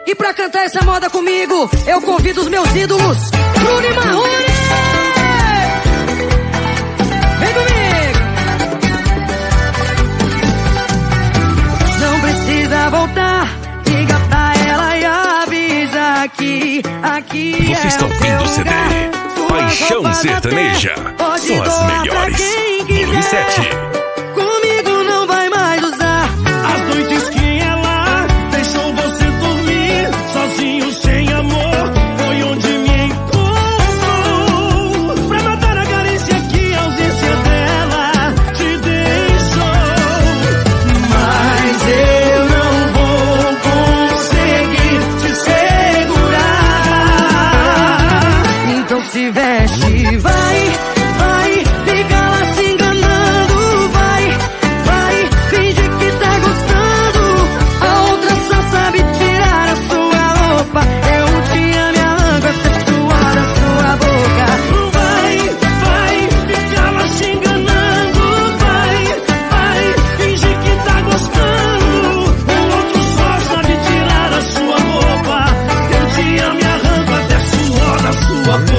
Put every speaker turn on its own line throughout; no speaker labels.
E pra cantar essa moda comigo, eu convido os meus ídolos, Bruno e Marrone! Vem comigo! Não precisa voltar, liga pra ela e avisa que aqui
você está ouvindo o CD Paixão Sertaneja, só as melhores. 2007.
Comigo não vai mais usar
as noites que ela deixou você dormir sozinho, sem amor, foi onde me encontrou. Pra matar a carência que a ausência dela te deixou. Mas eu não vou conseguir te segurar.
Então se veste, vai, fica lá se enganando, vai, finge que tá gostando. A outra só sabe tirar a sua roupa. Eu te amo e arranco até suar da sua boca.
Vai, fica lá se enganando, vai, finge que tá gostando. O outro só sabe tirar a sua roupa. Eu te amo e arranco até suor da sua boca.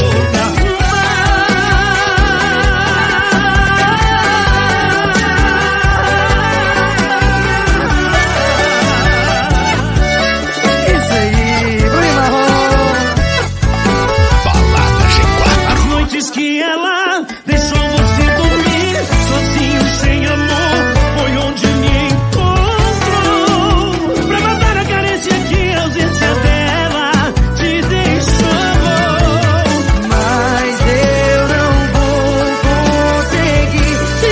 Isso aí, Bruno e Marrone.
Balada G4.
As noites que ela deixou você dormir sozinho, sem amor, foi onde me encontrou. Pra matar a carência que a ausência dela te deixou.
Mas eu não vou conseguir te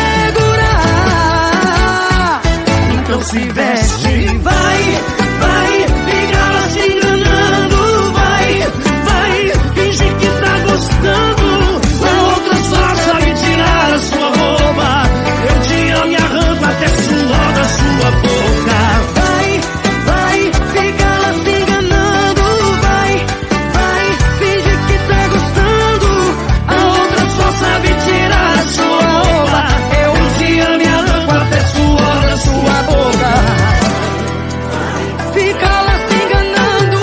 segurar. Então se veste, vai,
fica lá se enganando, vai, finge que tá gostando. A outra só sabe tirar a sua roupa. Eu te amo e arranco até suor da sua boca.
vai, fica lá se enganando, vai, finge que tá gostando.
A outra só sabe tirar a sua roupa. Eu te amo e arranco até suor da sua boca.
Fica lá se enganando,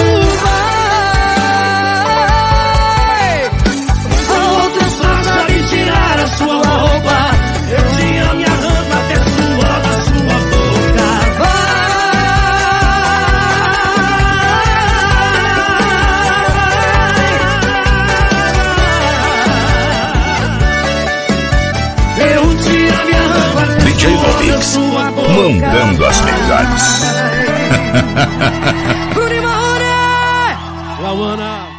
vai.
A outra só sabe tirar a sua roupa. Eu te amo e arranco até suor da sua boca. Eu te amo e arranco até
DJ
suor da
Vomix,
sua boca.
mandando as melhores.
Bruno e Marrone!
Lauana.